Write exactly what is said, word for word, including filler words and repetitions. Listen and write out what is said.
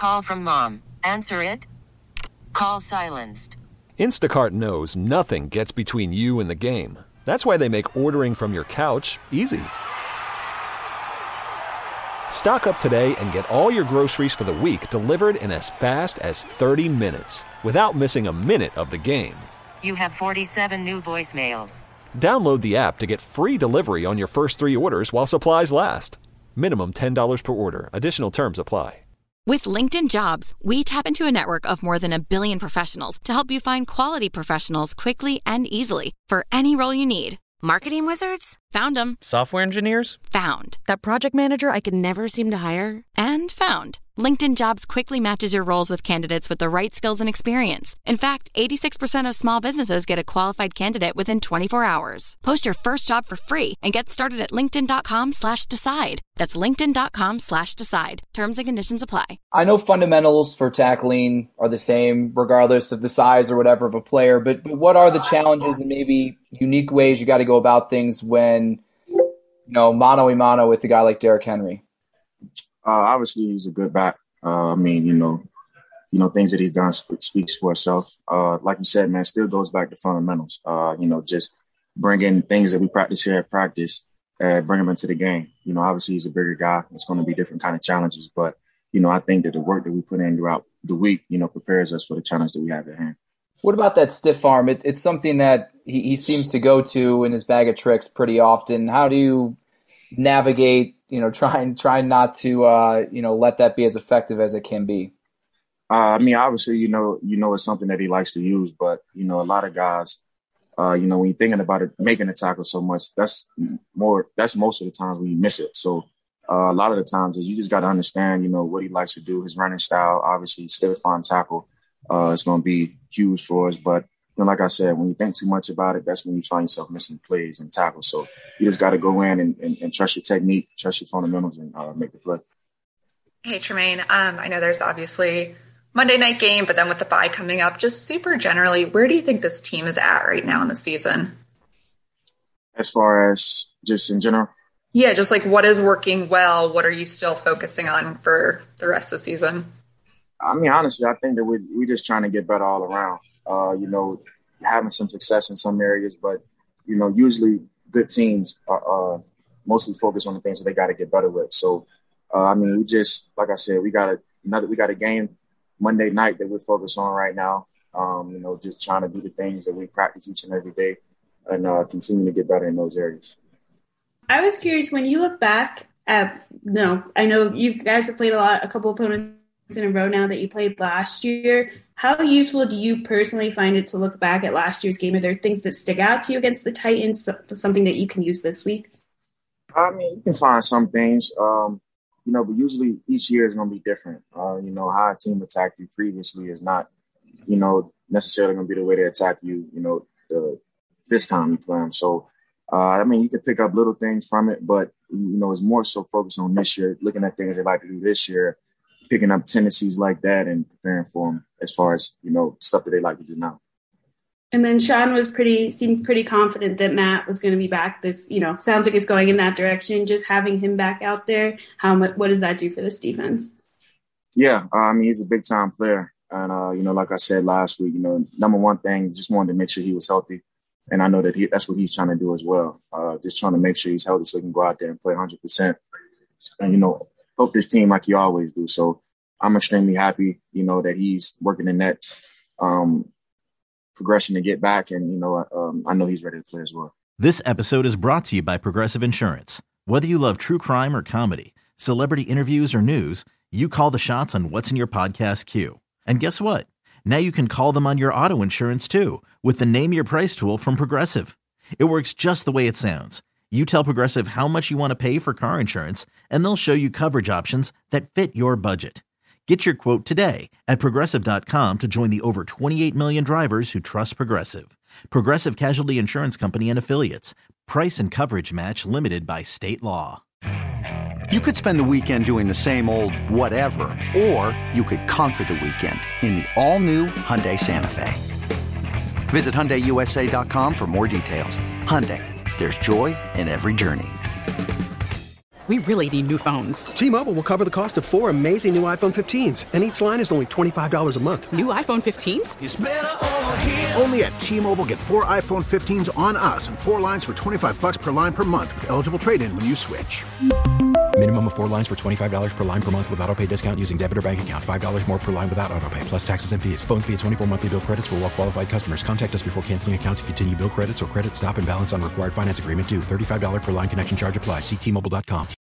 call from mom. Answer it. Call silenced. Instacart knows nothing gets between you and the game. That's why they make ordering from your couch easy. Stock up today and get all your groceries for the week delivered in as fast as thirty minutes without missing a minute of the game. You have forty-seven new voicemails. Download the app to get free delivery on your first three orders while supplies last. Minimum ten dollars per order. Additional terms apply. With LinkedIn Jobs, we tap into a network of more than a billion professionals to help you find quality professionals quickly and easily for any role you need. Marketing wizards? Found them. Software engineers? Found. That project manager I could never seem to hire? And found. LinkedIn Jobs quickly matches your roles with candidates with the right skills and experience. In fact, eighty-six percent of small businesses get a qualified candidate within twenty-four hours. Post your first job for free and get started at linkedin.com slash decide. That's linkedin.com slash decide. Terms and conditions apply. I know fundamentals for tackling are the same regardless of the size or whatever of a player, but, but what are the challenges and maybe unique ways you got to go about things when, you know, mano a mano with a guy like Derrick Henry? Uh, obviously, he's a good back. Uh, I mean, you know, you know, things that he's done sp- speaks for itself. Uh, like you said, man, still goes back to fundamentals. Uh, you know, just bringing things that we practice here at practice, uh, bring them into the game. You know, obviously he's a bigger guy. It's going to be different kind of challenges, but you know, I think that the work that we put in throughout the week, you know, prepares us for the challenge that we have at hand. What about that stiff arm? It's it's something that he, he seems to go to in his bag of tricks pretty often. How do you navigate? You know, trying trying not to uh, you know let that be as effective as it can be. Uh, I mean, obviously, you know, you know, it's something that he likes to use, but you know, a lot of guys, uh, you know, when you're thinking about it, making a tackle so much, that's more. That's most of the times when you miss it. So uh, a lot of the times is you just got to understand, you know, what he likes to do, his running style. Obviously, stiff arm tackle uh, is going to be huge for us, but you know, like I said, when you think too much about it, that's when you find yourself missing plays and tackles. So you just got to go in and, and, and trust your technique, trust your fundamentals, and uh, make the play. Hey, Tremaine. Um, I know there's obviously Monday night game, but then with the bye coming up, just super generally, where do you think this team is at right now in the season? As far as just in general? Yeah, just like what is working well? What are you still focusing on for the rest of the season? I mean, honestly, I think that we we're just trying to get better all around. Uh, you know, having some success in some areas, but, you know, usually good teams are uh, mostly focused on the things that they got to get better with. So, uh, I mean, we just, like I said, we got a, another, we got a game Monday night that we're focused on right now. Um, you know, just trying to do the things that we practice each and every day and uh, continue to get better in those areas. I was curious, when you look back at, no, I know you guys have played a lot, a couple opponents in a row now that you played last year. How useful do you personally find it to look back at last year's game? Are there things that stick out to you against the Titans, something that you can use this week? I mean, you can find some things, um, you know, but usually each year is going to be different. Uh, you know, how a team attacked you previously is not, you know, necessarily going to be the way they attack you, you know, the, this time you play them. So, uh, I mean, you can pick up little things from it, but, you know, it's more so focused on this year, looking at things they like to do this year, picking up tendencies like that and preparing for them as far as, you know, stuff that they like to do now. And then Sean was pretty, seemed pretty confident that Matt was going to be back this, you know, sounds like it's going in that direction. Just having him back out there, how much, what does that do for this defense? Yeah, uh, I mean, he's a big time player. And, uh, you know, like I said last week, you know, number one thing, just wanted to make sure he was healthy. And I know that he, that's what he's trying to do as well. Uh, just trying to make sure he's healthy so he can go out there and play one hundred percent. And, you know, help this team like you always do. So I'm extremely happy, you know, that he's working in that um, progression to get back. And, you know, um, I know he's ready to play as well. This episode is brought to you by Progressive Insurance. Whether you love true crime or comedy, celebrity interviews or news, you call the shots on what's in your podcast queue. And guess what? Now you can call them on your auto insurance too with the Name Your Price tool from Progressive. It works just the way it sounds. You tell Progressive how much you want to pay for car insurance, and they'll show you coverage options that fit your budget. Get your quote today at Progressive dot com to join the over twenty-eight million drivers who trust Progressive. Progressive Casualty Insurance Company and Affiliates. Price and coverage match limited by state law. You could spend the weekend doing the same old whatever, or you could conquer the weekend in the all-new Hyundai Santa Fe. Visit Hyundai U S A dot com for more details. Hyundai, there's joy in every journey. we really need new phones. T-Mobile will cover the cost of four amazing new iPhone fifteens, and each line is only twenty-five dollars a month. New iPhone fifteens? It's better over here. Only at T-Mobile, get four iPhone fifteens on us and four lines for twenty-five bucks per line per month with eligible trade-in when you switch. Minimum of four lines for twenty-five dollars per line per month with autopay discount using debit or bank account. five dollars more per line without autopay, plus taxes and fees. Phone fee at twenty-four monthly bill credits for well-qualified customers. Contact us before canceling account to continue bill credits or credit stop and balance on required finance agreement due. thirty-five dollars per line connection charge applies. See T Mobile dot com.